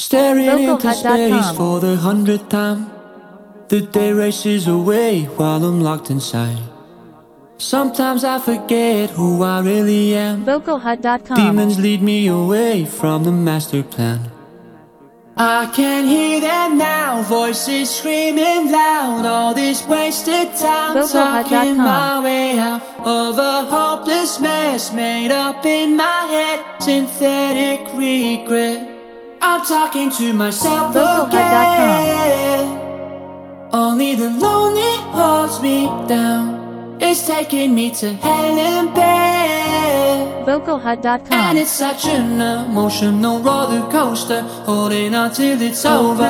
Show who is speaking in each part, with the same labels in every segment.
Speaker 1: Staring into space
Speaker 2: VocalHut.com.
Speaker 1: for the 100th time. The day races away while I'm locked inside. Sometimes I forget who I really am.
Speaker 2: VocalHut.com.
Speaker 1: Demons lead me away from the master plan. I can hear them now, voices screaming loud. All this wasted time,
Speaker 2: VocalHut.com.
Speaker 1: talking my way out of a hopeless mess made up in my head. Synthetic regret. I'm talking to myself again. Only the lonely holds me down. It's taking me to hell and back.
Speaker 2: VocalHut.com.
Speaker 1: And it's such an emotional roller coaster, holding on till it's over.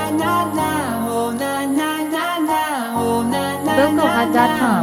Speaker 2: VocalHut.com.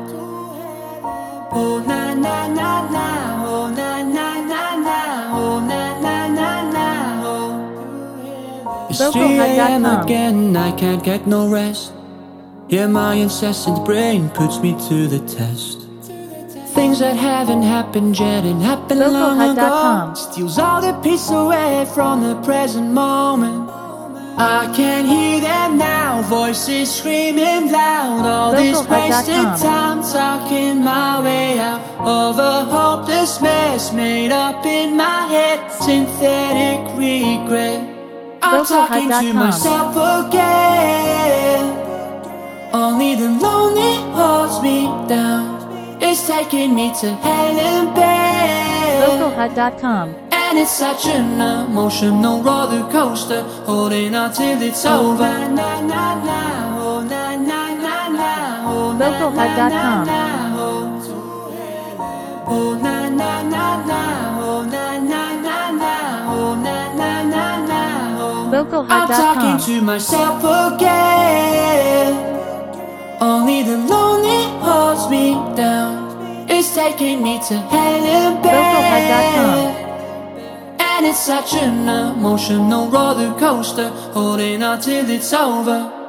Speaker 1: It's 3 a.m.
Speaker 2: VocalHut.com.
Speaker 1: again, I can't get no rest. Yeah, my incessant brain puts me to the test. Things that haven't happened yet and happened long ago
Speaker 2: VocalHut.com.
Speaker 1: steals all the peace away from the present moment. I can hear them now, voices screaming loud. All this wasted
Speaker 2: VocalHut.com.
Speaker 1: time, talking my way out of a hopeless mess made up in my head. Synthetic regret. I'm talking to
Speaker 2: VocalHut.com.
Speaker 1: myself again. Only the lonely holds me down. It's taking me to hell and back.
Speaker 2: VocalHut.com.
Speaker 1: And it's such an emotional roller coaster, holding on till it's over.
Speaker 2: VocalHut.com.
Speaker 1: I'm talking
Speaker 2: VocalHut.com.
Speaker 1: to myself again. Only the lonely holds me down. It's taking me to hell and
Speaker 2: VocalHut.com.
Speaker 1: back. And it's such an emotional roller coaster, holding on till it's over.